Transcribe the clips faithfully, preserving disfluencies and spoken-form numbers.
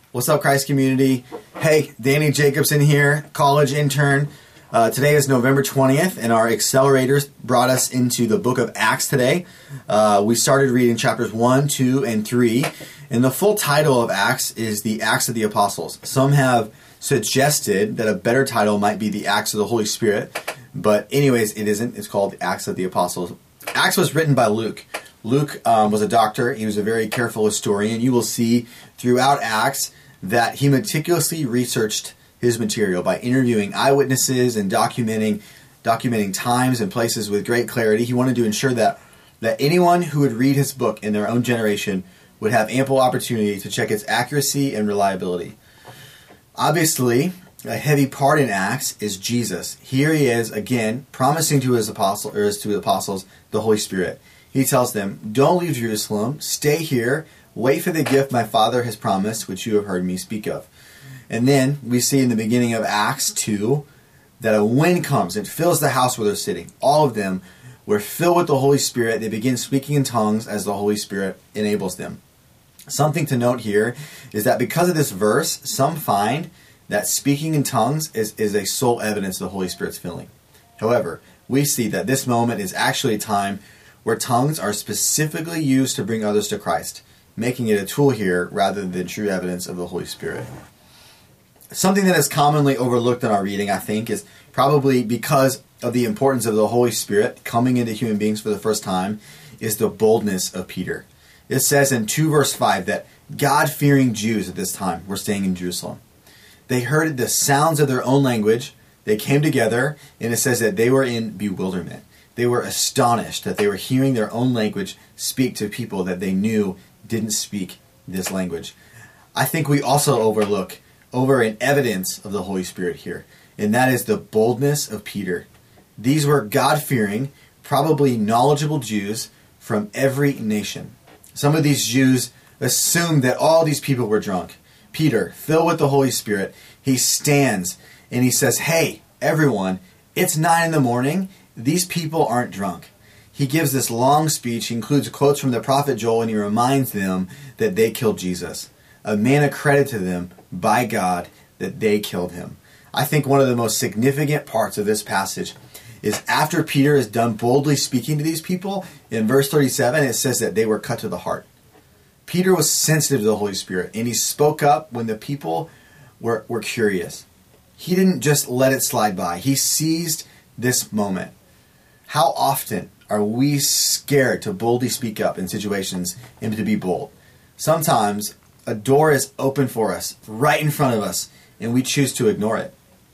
What's up, Christ community? Hey, Danny Jacobson here, college intern. Uh, today is November twentieth, and our accelerators brought us into the book of Acts today. Uh, we started reading chapters one, two, and three, and the full title of Acts is the Acts of the Apostles. Some have suggested that a better title might be the Acts of the Holy Spirit, but anyways, it isn't. It's called the Acts of the Apostles. Acts was written by Luke. Luke um, was a doctor. He was a very careful historian. You will see throughout Acts that he meticulously researched his material by interviewing eyewitnesses and documenting documenting times and places with great clarity. He wanted to ensure that, that anyone who would read his book in their own generation would have ample opportunity to check its accuracy and reliability. Obviously, a heavy part in Acts is Jesus. Here he is, again, promising to his apostle, or to his apostles the Holy Spirit. He tells them, don't leave Jerusalem, stay here, wait for the gift my Father has promised, which you have heard me speak of. And then we see in the beginning of Acts two that a wind comes and fills the house where they're sitting. All of them were filled with the Holy Spirit. They begin speaking in tongues as the Holy Spirit enables them. Something to note here is that because of this verse, some find that speaking in tongues is, is a sole evidence of the Holy Spirit's filling. However, we see that this moment is actually a time where tongues are specifically used to bring others to Christ, making it a tool here rather than true evidence of the Holy Spirit. Something that is commonly overlooked in our reading, I think, is probably because of the importance of the Holy Spirit coming into human beings for the first time, is the boldness of Peter. It says in two verse five that God-fearing Jews at this time were staying in Jerusalem. They heard the sounds of their own language, they came together, and it says that they were in bewilderment. They were astonished that they were hearing their own language speak to people that they knew didn't speak this language. I think we also overlook over an evidence of the Holy Spirit here, and that is the boldness of Peter. These were God-fearing, probably knowledgeable Jews from every nation. Some of these Jews assumed that all these people were drunk. Peter, filled with the Holy Spirit, he stands and he says, hey, everyone, it's nine in the morning. These people aren't drunk. He gives this long speech. He includes quotes from the prophet Joel, and he reminds them that they killed Jesus. A man accredited to them by God that they killed him. I think one of the most significant parts of this passage is after Peter is done boldly speaking to these people, in verse thirty-seven it says that they were cut to the heart. Peter was sensitive to the Holy Spirit, and he spoke up when the people were, were curious. He didn't just let it slide by. He seized this moment. How often are we scared to boldly speak up in situations and to be bold? Sometimes a door is open for us, right in front of us, and we choose to ignore it.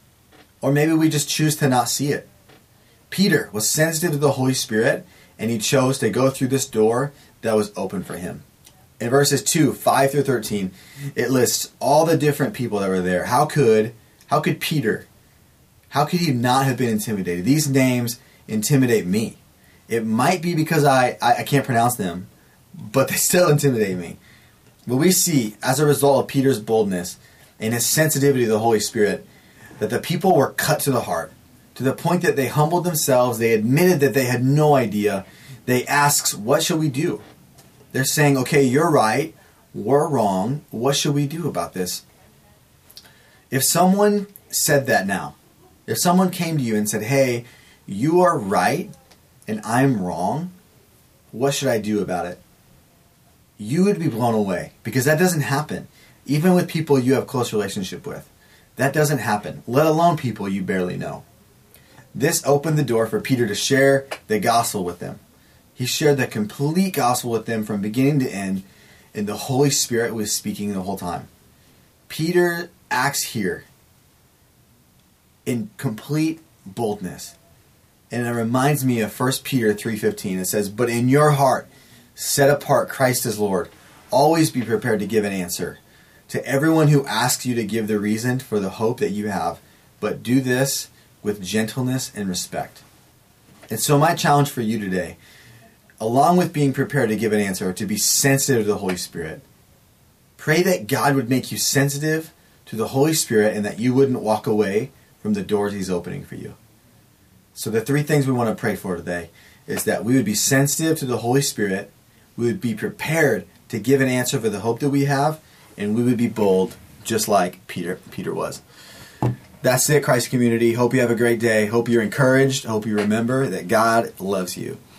Or maybe we just choose to not see it. Peter was sensitive to the Holy Spirit, and he chose to go through this door that was open for him. In verses two, five through thirteen, it lists all the different people that were there. How could, how could Peter, how could he not have been intimidated? These names intimidate me. It might be because I, I, I can't pronounce them, but they still intimidate me. But we see, as a result of Peter's boldness and his sensitivity to the Holy Spirit, that the people were cut to the heart, to the point that they humbled themselves, they admitted that they had no idea. They asked, what should we do? They're saying, okay, you're right, we're wrong, what should we do about this? If someone said that now, if someone came to you and said, hey, you are right and I'm wrong, what should I do about it? You would be blown away, because that doesn't happen. Even with people you have close relationship with. That doesn't happen, let alone people you barely know. This opened the door for Peter to share the gospel with them. He shared the complete gospel with them from beginning to end, and the Holy Spirit was speaking the whole time. Peter acts here in complete boldness. And it reminds me of First Peter three fifteen. It says, but in your heart, set apart Christ as Lord. Always be prepared to give an answer to everyone who asks you to give the reason for the hope that you have. But do this with gentleness and respect. And so my challenge for you today, along with being prepared to give an answer, to be sensitive to the Holy Spirit. Pray that God would make you sensitive to the Holy Spirit and that you wouldn't walk away from the doors He's opening for you. So the three things we want to pray for today is that we would be sensitive to the Holy Spirit, we would be prepared to give an answer for the hope that we have, and we would be bold just like Peter Peter was. That's it, Christ community. Hope you have a great day. Hope you're encouraged. Hope you remember that God loves you.